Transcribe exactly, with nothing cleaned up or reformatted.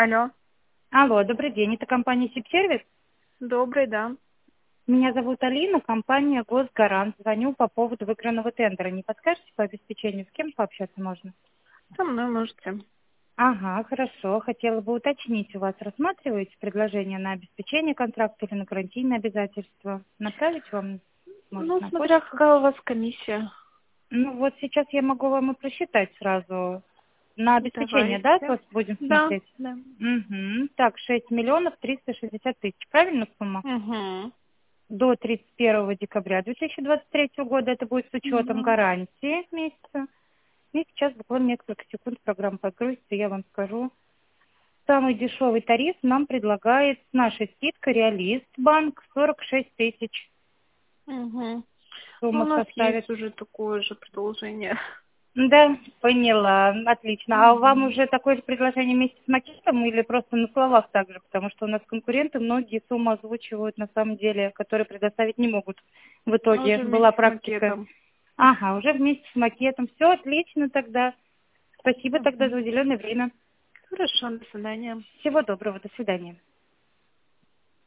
Алло. Алло, добрый день. Это компания Сибсервис? Добрый, да. Меня зовут Алина, компания Госгарант. Звоню по поводу выигранного тендера. Не подскажете по обеспечению, с кем пообщаться можно? Со мной можете. Ага, хорошо. Хотела бы уточнить, у вас рассматриваете предложение на обеспечение контракта или на гарантийные обязательства? Направить вам, может, Ну, на смотря почту? какая у вас комиссия. Ну вот сейчас я могу вам и просчитать сразу. На обеспечение, да, Давайте. вот будем Да, смотреть? да. Угу. Так, шесть миллионов триста шестьдесят тысяч. Правильно сумма? Угу. До тридцать первого декабря две тысячи двадцать третьего года. Это будет с учетом Угу. гарантии месяца. И сейчас буквально несколько секунд программа подгрузится, и я вам скажу. Самый дешевый тариф нам предлагает с нашей скидкой Реалист банк сорок шесть тысяч. Угу. Ну, у Сумма нас составит. есть уже такое же продолжение. Да, поняла. Отлично. А вам Угу. уже такое же предложение вместе с макетом или просто на словах также? Потому что у нас конкуренты многие суммы озвучивают на самом деле, которые предоставить не могут. В Ну, итоге уже была вместе с практика. макетом. Ага, уже вместе с макетом. Все отлично тогда. Спасибо тогда Угу. за уделенное время. Хорошо, до свидания. Всего доброго. До свидания.